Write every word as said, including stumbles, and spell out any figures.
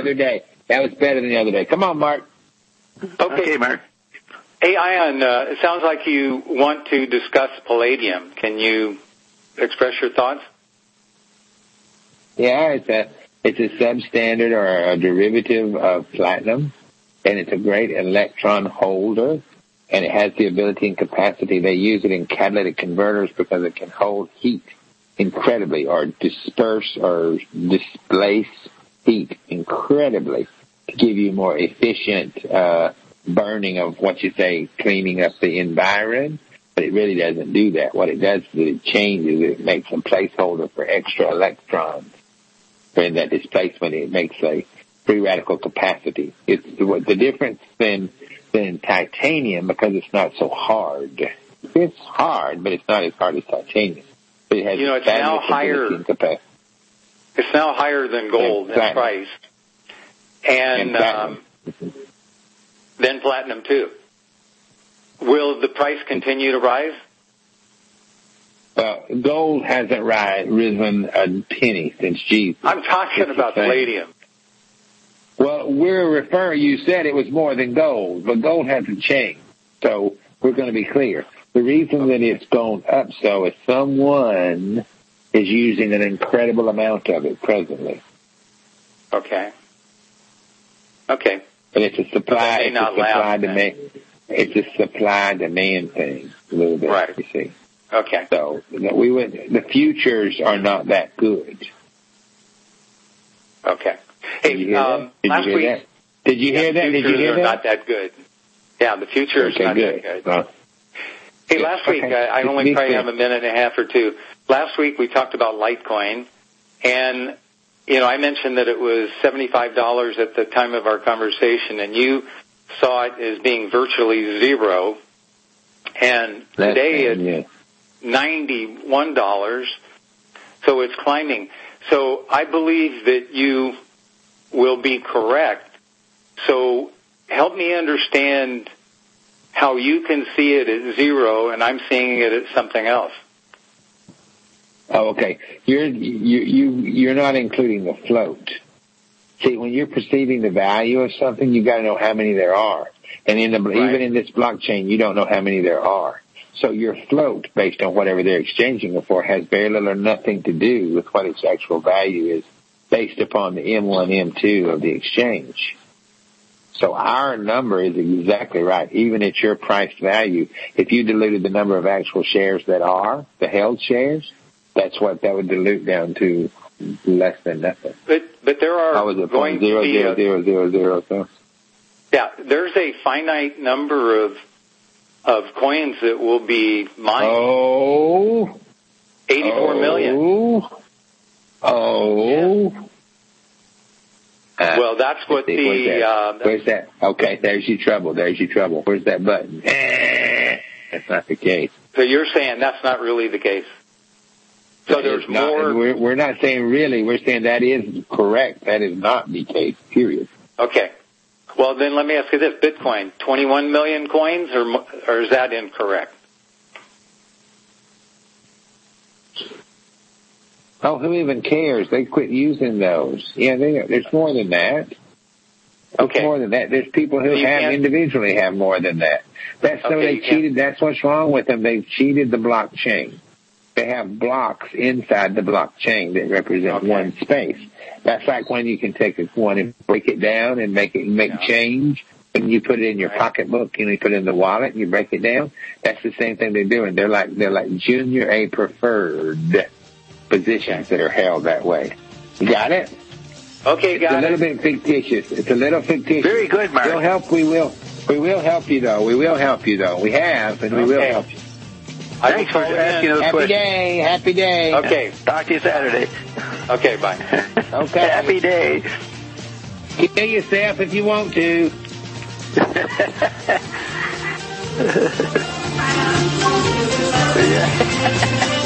other day. That was better than the other day. Come on, Mark. Okay, okay Mark. Hey, Ion, uh, it sounds like you want to discuss palladium. Can you express your thoughts? Yeah, it's a it's a substandard or a derivative of platinum, and it's a great electron holder, and it has the ability and capacity. They use it in catalytic converters because it can hold heat incredibly, or disperse or displace heat incredibly to give you more efficient uh, burning of what you say, cleaning up the environment. But it really doesn't do that. What it does is it changes, it makes a placeholder for extra electrons. In that displacement, it makes a free radical capacity. It's the, the difference than than titanium because it's not so hard. It's hard, but it's not as hard as titanium. But it has you know, it's now higher. It's now higher than gold in price, and, and um, then platinum too. Will the price continue to rise? Well, gold hasn't rise, risen a penny since Jesus. I'm talking it's about palladium. Well, we're referring, you said it was more than gold, but gold hasn't changed. So we're going to be clear. The reason that it's gone up so is someone is using an incredible amount of it presently. Okay. Okay. But it's a supply, it's a supply demand. It's a supply demand thing, a little bit, right. You see. Okay. So we went. The futures are not that good. Okay. Hey, um, last week. That? Did you yeah, hear that? Did you hear are that? Not that good. Yeah, the futures okay, not good. that good. Well, hey, last okay. week I, I only probably have a minute and a half or two. Last week we talked about Litecoin, and you know I mentioned that it was seventy-five dollars at the time of our conversation, and you saw it as being virtually zero. And Less today than, it's yeah. ninety-one dollars, so it's climbing. So I believe that you will be correct. So help me understand how you can see it at zero, and I'm seeing it at something else. Oh, okay. You're you you you're not including the float. See, when you're perceiving the value of something, you got to know how many there are. And in the, right. even in this blockchain, you don't know how many there are. So your float, based on whatever they're exchanging it for, has very little or nothing to do with what its actual value is based upon the M one, M two of the exchange. So our number is exactly right. Even at your price value, if you diluted the number of actual shares that are, the held shares, that's what that would dilute down to less than nothing. But but there are How was it? going Zero, to be zero, a, zero, zero, zero, so. Yeah, there's a finite number of of coins that will be mined. Oh, eighty-four oh, million. Oh. Yeah. Uh, well, that's what the... Where's that? Uh, Where's that? Okay, there's your trouble. There's your trouble. Where's that button? That's not the case. So you're saying that's not really the case? So that there's not, more... We're, we're not saying really. We're saying that is correct. That is not the case, period. Okay. Well, then let me ask you this. Bitcoin, twenty-one million coins, or, or is that incorrect? Oh, who even cares? They quit using those. Yeah, they, there's more than that. There's okay. more than that. There's people who you have can't... individually have more than that. That's so okay, they cheated. That's what's wrong with them. They've cheated the blockchain. They have blocks inside the blockchain that represent okay. one space. That's like when you can take a one and break it down and make it make yeah. change. When you put it in your right. pocketbook, you know, you put it in the wallet and you break it down. That's the same thing they're doing. They're like they're like junior A preferred positions that are held that way. You got it? Okay, got it. It's a little bit fictitious. It's a little fictitious. Very good, Mark. We'll help. We will. We will help you though. We will help you though. We have, and we okay. will help you. Thanks for asking those Happy questions. Day. Happy day. Okay. Talk to you Saturday. Okay, bye. Okay. Happy day. Kill yourself if you want to. Yeah.